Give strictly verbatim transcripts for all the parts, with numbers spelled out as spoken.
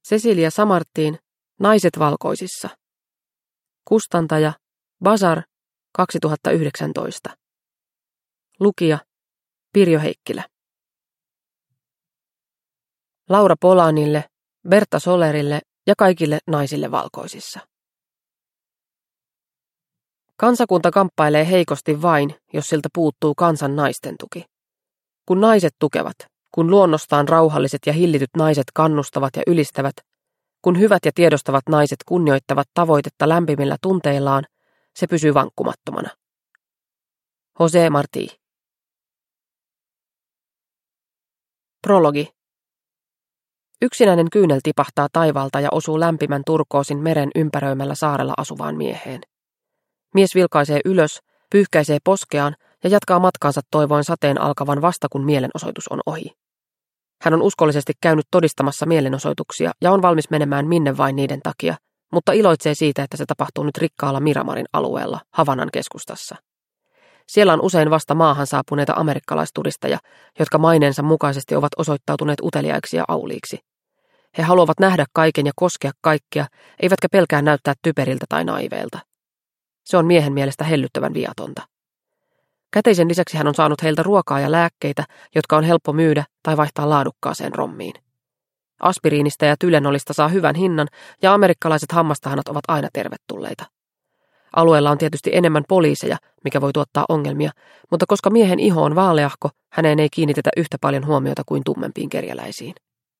Cecilia Samartin, Naiset valkoisissa. Kustantaja Bazar kaksituhattayhdeksäntoista. Lukija Pirjo Heikkilä. Laura Polanille, Berta Solerille ja kaikille naisille valkoisissa. Kansakunta kamppailee heikosti vain, jos siltä puuttuu kansan naisten tuki. Kun naiset tukevat, kun luonnostaan rauhalliset ja hillityt naiset kannustavat ja ylistävät, kun hyvät ja tiedostavat naiset kunnioittavat tavoitetta lämpimillä tunteillaan, se pysyy vankkumattomana. José Martí. Prologi. Yksinäinen kyynel tipahtaa taivaalta ja osuu lämpimän turkoosin meren ympäröimällä saarella asuvaan mieheen. Mies vilkaisee ylös, pyyhkäisee poskeaan ja jatkaa matkaansa toivoen sateen alkavan vasta kun mielenosoitus on ohi. Hän on uskollisesti käynyt todistamassa mielenosoituksia ja on valmis menemään minne vain niiden takia, mutta iloitsee siitä, että se tapahtuu nyt rikkaalla Miramarin alueella, Havanan keskustassa. Siellä on usein vasta maahan saapuneita amerikkalaisturisteja, jotka maineensa mukaisesti ovat osoittautuneet uteliaiksi ja auliiksi. He haluavat nähdä kaiken ja koskea kaikkea, eivätkä pelkää näyttää typeriltä tai naiveilta. Se on miehen mielestä hellyttävän viatonta. Käteisen lisäksi hän on saanut heiltä ruokaa ja lääkkeitä, jotka on helppo myydä tai vaihtaa laadukkaaseen rommiin. Aspiriinista ja Tylenolista saa hyvän hinnan ja amerikkalaiset hammastahanat ovat aina tervetulleita. Alueella on tietysti enemmän poliiseja, mikä voi tuottaa ongelmia, mutta koska miehen iho on vaaleahko, häneen ei kiinnitetä yhtä paljon huomiota kuin tummempiin kerjäläisiin.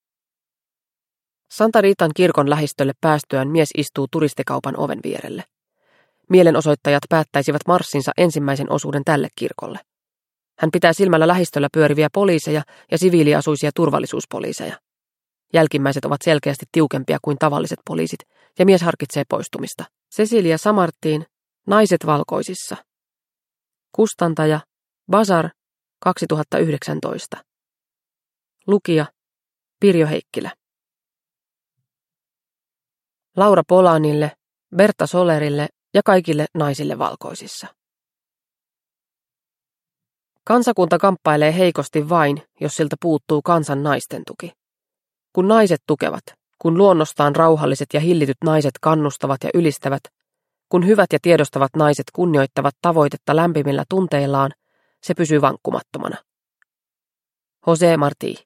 Santa Ritan kirkon lähistölle päästyään mies istuu turistikaupan oven vierelle. Mielenosoittajat päättäisivät marssinsa ensimmäisen osuuden tälle kirkolle. Hän pitää silmällä lähistöllä pyöriviä poliiseja ja siviiliasuisia turvallisuuspoliiseja. Jälkimmäiset ovat selkeästi tiukempia kuin tavalliset poliisit, ja mies harkitsee poistumista. Cecilia Samartin, Naiset valkoisissa. Kustantaja Bazar kaksituhattayhdeksäntoista. Lukija Pirjo Heikkilä. Laura Polanille, Berta Solerille ja kaikille naisille valkoisissa. Kansakunta kamppailee heikosti vain, jos siltä puuttuu kansan naisten tuki. Kun naiset tukevat, kun luonnostaan rauhalliset ja hillityt naiset kannustavat ja ylistävät, kun hyvät ja tiedostavat naiset kunnioittavat tavoitetta lämpimillä tunteillaan, se pysyy vankkumattomana. José Martí.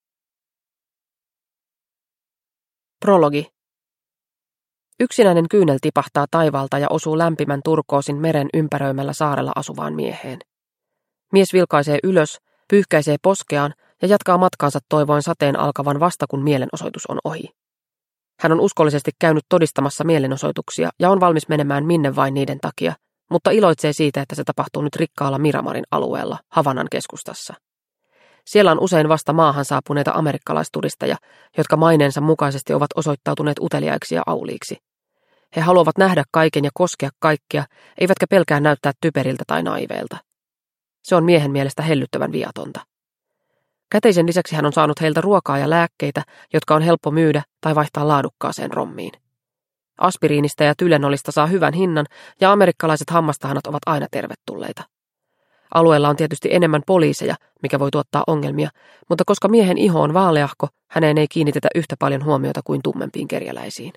Prologi. Yksinäinen kyynel tipahtaa taivaalta ja osuu lämpimän turkoosin meren ympäröimällä saarella asuvaan mieheen. Mies vilkaisee ylös, pyyhkäisee poskeaan ja jatkaa matkaansa toivoen sateen alkavan vasta kun mielenosoitus on ohi. Hän on uskollisesti käynyt todistamassa mielenosoituksia ja on valmis menemään minne vain niiden takia, mutta iloitsee siitä, että se tapahtuu nyt rikkaalla Miramarin alueella, Havanan keskustassa. Siellä on usein vasta maahan saapuneita amerikkalaisturisteja, jotka maineensa mukaisesti ovat osoittautuneet uteliaiksi ja auliiksi. He haluavat nähdä kaiken ja koskea kaikkea, eivätkä pelkää näyttää typeriltä tai naiveilta. Se on miehen mielestä hellyttävän viatonta. Käteisen lisäksi hän on saanut heiltä ruokaa ja lääkkeitä, jotka on helppo myydä tai vaihtaa laadukkaaseen rommiin. Aspiriinista ja Tylenolista saa hyvän hinnan ja amerikkalaiset hammastahanat ovat aina tervetulleita. Alueella on tietysti enemmän poliiseja, mikä voi tuottaa ongelmia, mutta koska miehen iho on vaaleahko, häneen ei kiinnitetä yhtä paljon huomiota kuin tummempiin kerjäläisiin.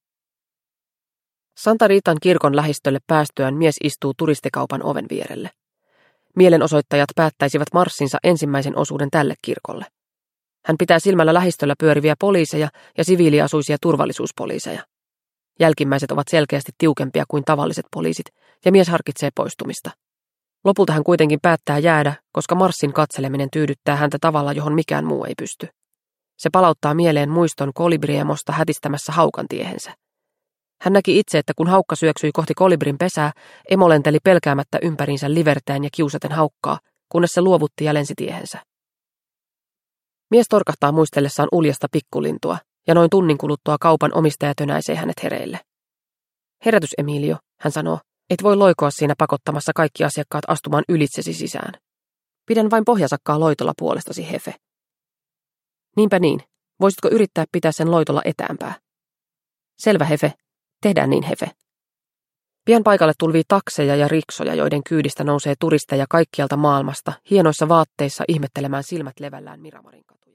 Santa Ritan kirkon lähistölle päästyään mies istuu turistikaupan oven vierelle. Mielenosoittajat päättäisivät marssinsa ensimmäisen osuuden tälle kirkolle. Hän pitää silmällä lähistöllä pyöriviä poliiseja ja siviiliasuisia turvallisuuspoliiseja. Jälkimmäiset ovat selkeästi tiukempia kuin tavalliset poliisit, ja mies harkitsee poistumista. Lopulta hän kuitenkin päättää jäädä, koska marssin katseleminen tyydyttää häntä tavalla, johon mikään muu ei pysty. Se palauttaa mieleen muiston kolibriemosta hätistämässä haukan tiehensä. Hän näki itse, että kun haukka syöksyi kohti kolibrin pesää, emo lenteli pelkäämättä ympäriinsä livertäen ja kiusaten haukkaa, kunnes se luovutti ja lensi tiehensä. Mies torkahtaa muistellessaan uljasta pikkulintua, ja noin tunnin kuluttua kaupan omistaja tönäisee hänet hereille. Herätys, Emilio, hän sanoo, et voi loikoa siinä pakottamassa kaikki asiakkaat astumaan ylitsesi sisään. Pidän vain pohjasakkaa loitolla puolestasi, Hefe. Niinpä niin, voisitko yrittää pitää sen loitolla etäämpää? Selvä, Hefe. Tehdään niin, Hefe. Pian paikalle tulvii takseja ja riksoja, joiden kyydistä nousee turisteja kaikkialta maailmasta, hienoissa vaatteissa ihmettelemään silmät levällään Miramarin katua.